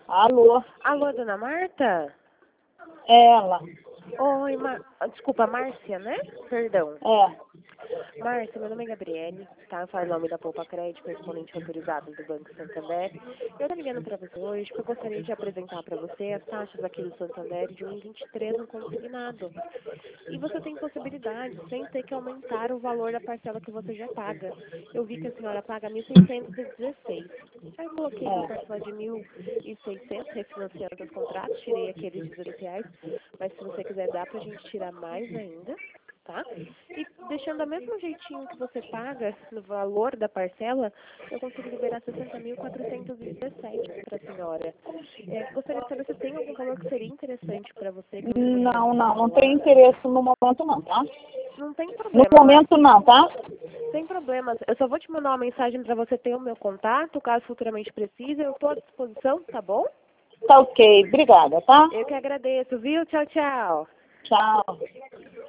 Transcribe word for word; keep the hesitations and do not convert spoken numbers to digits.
Alô? Alô, dona Marta? É ela. Oi, Mar... Desculpa, Márcia, né? Perdão. É. Márcia, meu nome é Gabriele, tá? Eu falo em nome da Poupa Crédito, correspondente autorizado do Banco Santander. Eu tô ligando pra você hoje porque eu gostaria de apresentar pra você as taxas aqui do Santander de um e vinte e três no consignado. E você tem possibilidade, sem ter que aumentar o valor da parcela que você já paga. Eu vi que a senhora paga mil seiscentos e dezesseis. Aí eu coloquei uma parcela de mil e seiscentos, refinanciando os contratos, tirei aqueles dezesseis reais, mas se você quiser dá pra gente tirar mais ainda, tá? E deixando do mesmo jeitinho que você paga no valor da parcela, eu consigo liberar sessenta mil quatrocentos e dezessete para a senhora. É, gostaria de saber se tem algum valor que seria interessante para você, que você gostaria Não, de não, não parcelar. tem interesse no momento não, tá? Não tem No problema, momento Márcia. não, tá? Sem problemas. Eu só vou te mandar uma mensagem para você ter o meu contato, caso futuramente precise. Eu estou à disposição, tá bom? Tá ok, obrigada, tá? Eu que agradeço, viu? Tchau, tchau. Tchau.